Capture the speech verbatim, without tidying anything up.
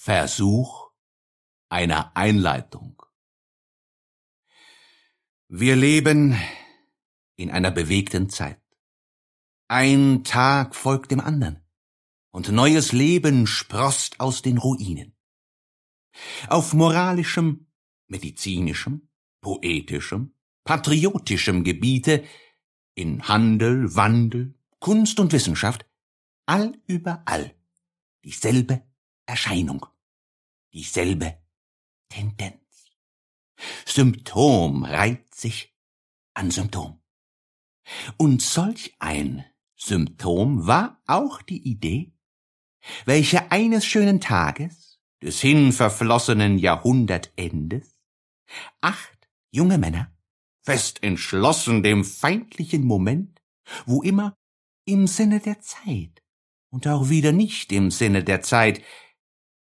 Versuch einer Einleitung. Wir leben in einer bewegten Zeit. Ein Tag folgt dem anderen, und neues Leben sproßt aus den Ruinen. Auf moralischem, medizinischem, poetischem, patriotischem Gebiete, in Handel, Wandel, Kunst und Wissenschaft, allüberall dieselbe Erscheinung, dieselbe Tendenz. Symptom reiht sich an Symptom. Und solch ein Symptom war auch die Idee, welche eines schönen Tages des hinverflossenen Jahrhundertendes acht junge Männer, fest entschlossen dem feindlichen Moment, wo immer im Sinne der Zeit und auch wieder nicht im Sinne der Zeit,